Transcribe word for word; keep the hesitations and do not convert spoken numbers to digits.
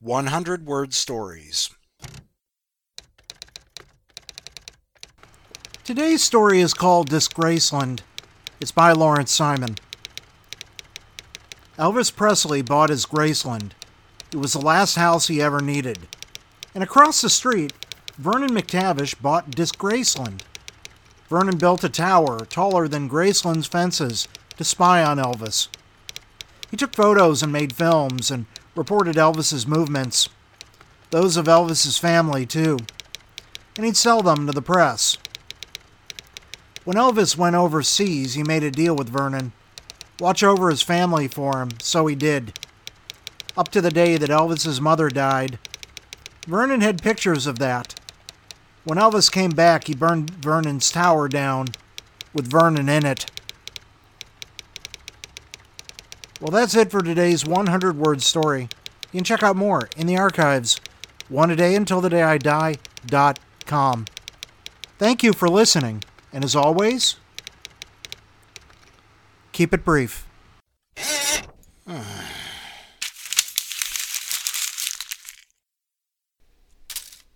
one hundred word stories. Today's story is called Disgraceland. It's by Lawrence Simon. Elvis Presley bought his Graceland. It was the last house he ever needed. And across the street, Vernon McTavish bought Disgraceland. Vernon built a tower taller than Graceland's fences to spy on Elvis. He took photos and made films and reported Elvis's movements. Those of Elvis's family, too. And he'd sell them to the press. When Elvis went overseas, he made a deal with Vernon. Watch over his family for him, so he did. Up to the day that Elvis's mother died. Vernon had pictures of that. When Elvis came back, he burned Vernon's tower down, with Vernon in it. Well, that's it for today's one hundred word story. You can check out more in the archives. One a day until the day I die dot com. Thank you for listening, and as always, keep it brief.